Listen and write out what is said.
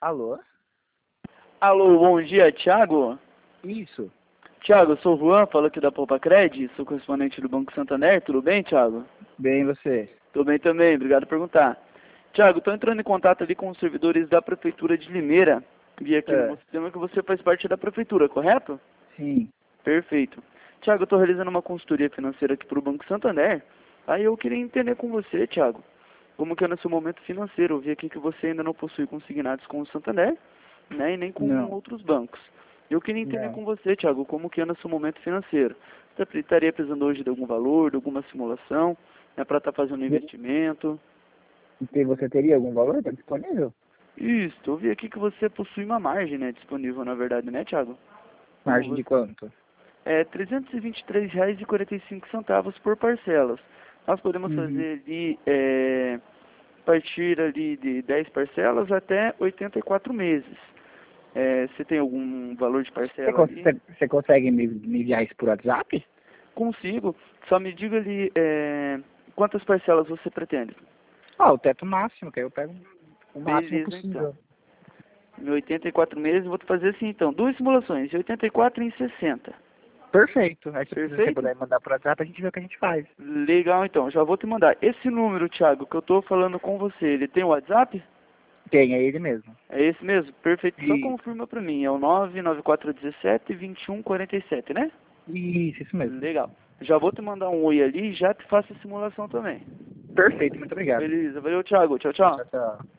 Alô? Alô, bom dia, Thiago. Isso. Thiago, eu sou o Juan, falo aqui da Poupa-Cred, sou correspondente do Banco Santander, tudo bem, Thiago? Bem, você? Tudo bem também, obrigado por perguntar. Thiago, estou entrando em contato ali com os servidores da Prefeitura de Limeira, vi aqui no meu sistema que você faz parte da Prefeitura, correto? Sim. Perfeito. Thiago, eu estou realizando uma consultoria financeira aqui para o Banco Santander, aí eu queria entender com você, Thiago, como que é no seu momento financeiro. Eu vi aqui que você ainda não possui consignados com o Santander, né, e nem com Não. outros bancos. Eu queria entender Não. com você, Thiago, como que é no seu momento financeiro. Você estaria precisando hoje de algum valor, de alguma simulação, né, para estar fazendo um investimento? E você teria algum valor disponível? Isso, eu vi aqui que você possui uma margem, né, disponível, na verdade, né, Thiago? Como Margem você... de quanto? É R$ 323,45 por parcelas. Nós podemos Uhum. fazer ali, a partir ali de 10 parcelas até 84 meses. Você tem algum valor de Você, parcela ali? você consegue me enviar isso por WhatsApp? Consigo. Só me diga ali quantas parcelas você pretende. Ah, o teto máximo, que aí eu pego o máximo Beleza, então. possível. Em 84 meses, vou fazer assim, então. Duas simulações, em 84 e em 60. Perfeito. Aí se você Perfeito? puder mandar por WhatsApp, a gente vê o que a gente faz. Legal, então. Já vou te mandar. Esse número, Thiago, que eu tô falando com você, ele tem WhatsApp? Tem, é ele mesmo. É esse mesmo? Perfeito. Só Isso. confirma pra mim. É o 99417-2147, né? Isso mesmo. Legal. Já vou te mandar um oi ali e já te faço a simulação também. Perfeito, muito obrigado. Beleza. Valeu, Thiago. Tchau, tchau. Tchau, tchau.